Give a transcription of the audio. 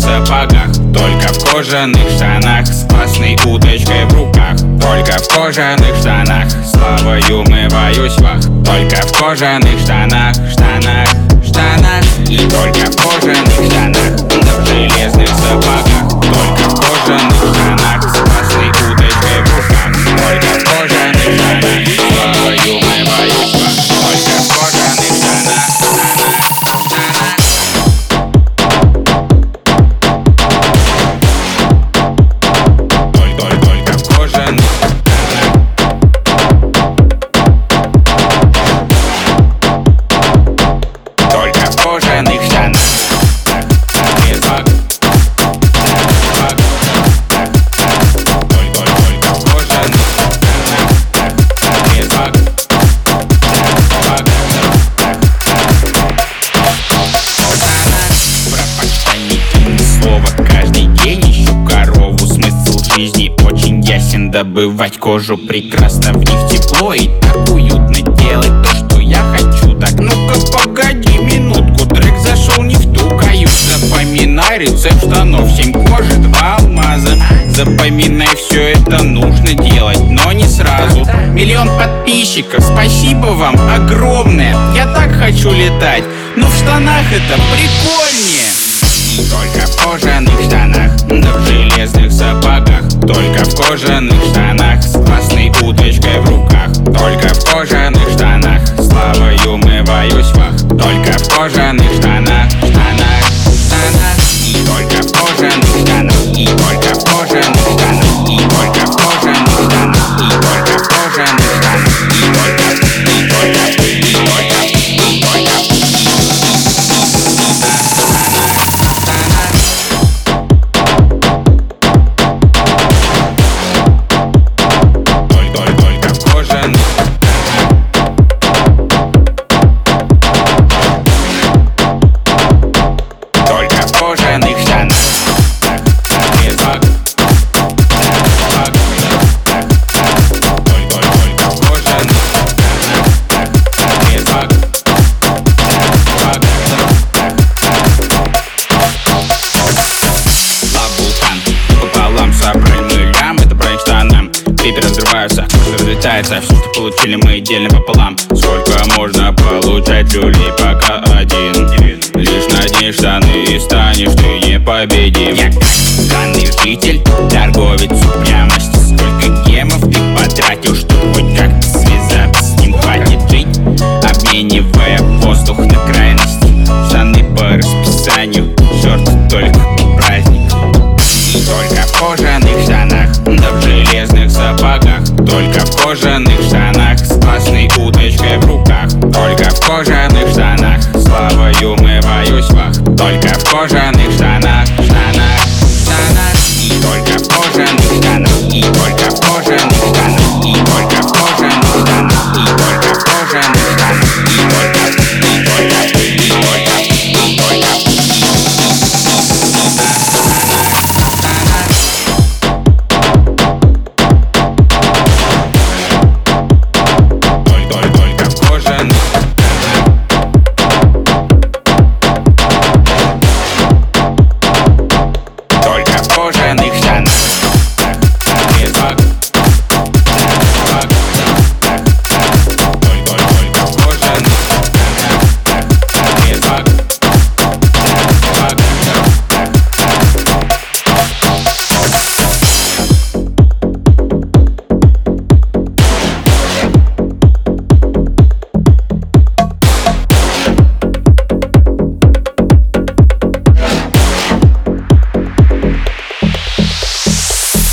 сапогах, только в кожаных штанах, с классной удочкой в руках. Только в кожаных штанах, славою умываюсь вах. Только в кожаных штанах, штанах, штанах. И только в кожаных штанах, да в железных сапогах. Только в кожаных штанах, с классной удочкой в руках. Только в кожаных штанах, славою умываюсь вах. Только в кожаных штанах, штанах, штанах. Только в кожаных. Только в кожаных штанах. Без ваг. Только в кожаных штанах. Без ваг. Про почтальники слово каждый день. Ищу корову, смысл жизни очень ясен. Добывать кожу прекрасно, в них тепло и так уютно. Делать то, что я хочу. Так, ну-ка погоди минутку, трек зашел не в ту каюту. Запоминай рецепт штанов, 7 кожи, 2 алмаза. Запоминай, все это нужно делать, но не сразу. 1 миллион подписчиков, спасибо вам огромное. Я так хочу летать, но в штанах это прикольнее. И только в кожаных штанах, да в железных сапогах. Только в кожаных штанах, с классной удочкой в руках. Только в кожаных штанах, славою умываюсь вах. Только в кожаных штанах, штанах, штанах. И только в кожаных штанах, и только в кожаных штанах, и только в кожаных штанах, и только в кожаных штанах, и только. Клипы разрываются, кожа разлетается. Все, что получили, мы делим пополам. Сколько можно получать люлей, пока один? Лишь надень штаны и станешь ты непобедим. Я как странный житель, торговец упрямости. Сколько гемов ты потратил, чтобы хоть как-то связаться с ним? Хватит жить, обменивая воздух на крайности. Штаны по расписанию, шорты только по праздникам. И только в кожаных штанах, да в железных сапогах. Только в кожаных штанах, с классной удочкой в руках. Только в кожаных штанах, славою умываюсь вах. Только в кожаных